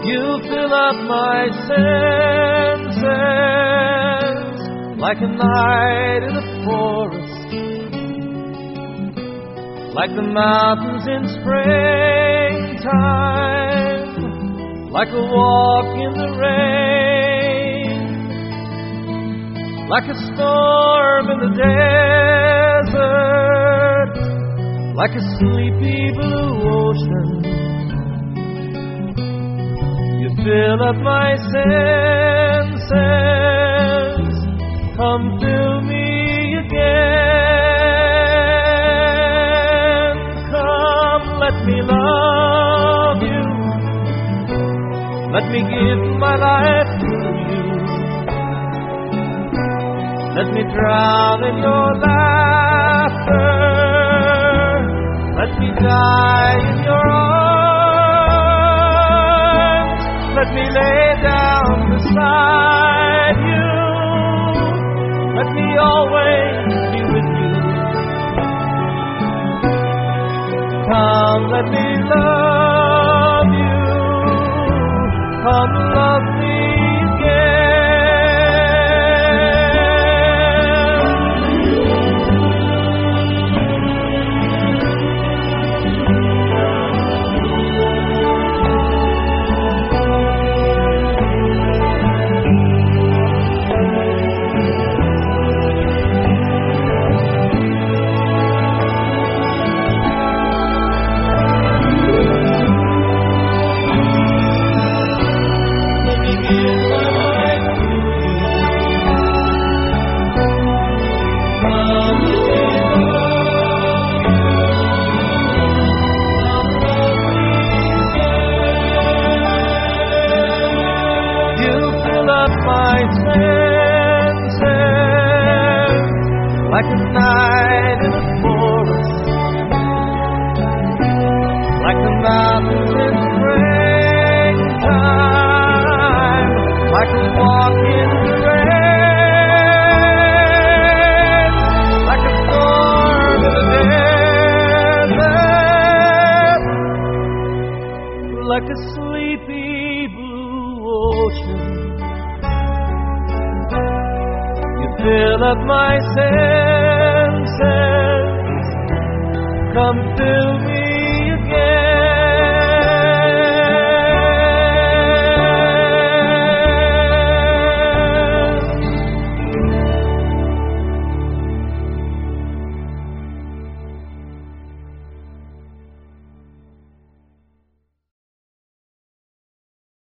You fill up my senses like a night in the forest, like the mountains in springtime, like a walk in the rain, like a storm in the desert, like a sleepy blue ocean. You fill up my senses, come fill me again. Come, let me love you, let me give my life to you, let me drown in your laughter, let me die in your arms, let me lay down beside you, let me always be with you. Come, let me love you, come love me again. Like a night in the forest, like the mountains in springtime, like a walk in the rain, like a storm in the desert, like a sleepy blue ocean. You fill up my senses